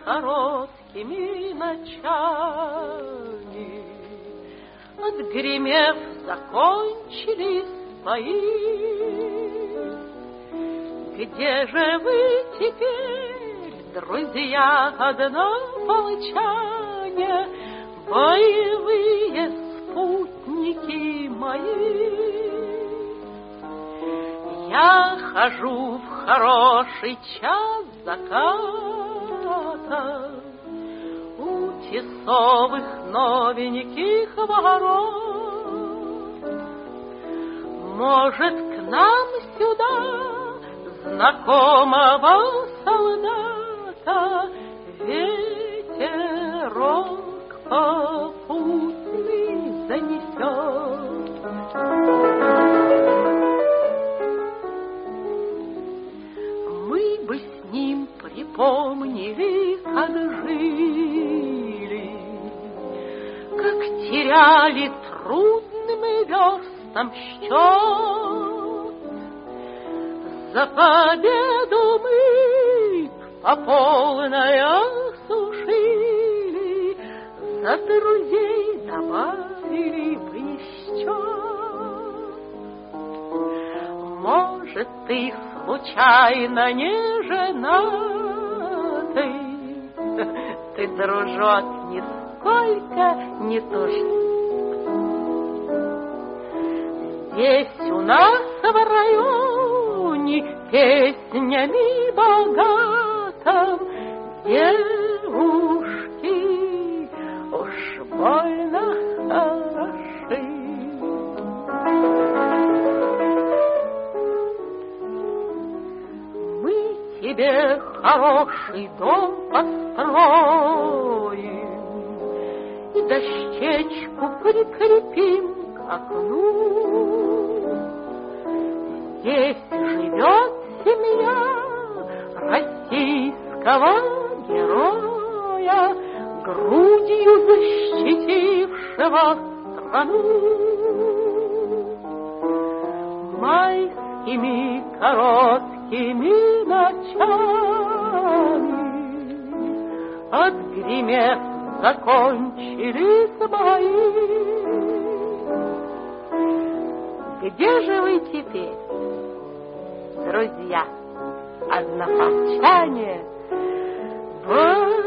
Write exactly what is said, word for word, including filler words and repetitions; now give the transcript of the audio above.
короткими ночами, отгремев, закончились бои. Где же вы теперь, друзья однополчане, боевые спутники мои? Я хожу в хороший час заката у тесовых новеньких ворот. Может, к нам сюда знакомого солдата ветерок попутный занесет? Мы бы с ним припомнили, как жили, как теряли трудным верстам счет. За победу мы по полной осушили, за друзей добавили бы еще. Может, ты случайно не женатый? Ты, дружок, нисколько не тужи. Здесь у нас в районе песнями богатым девушки уж больно хороши. Мы тебе хороший дом построим и дощечку прикрепим к окну. Здесь живет семья российского героя, грудью защитившего страну. Майскими короткими ночами, отгремев, закончились бои. Где же вы теперь, друзья, однополчане?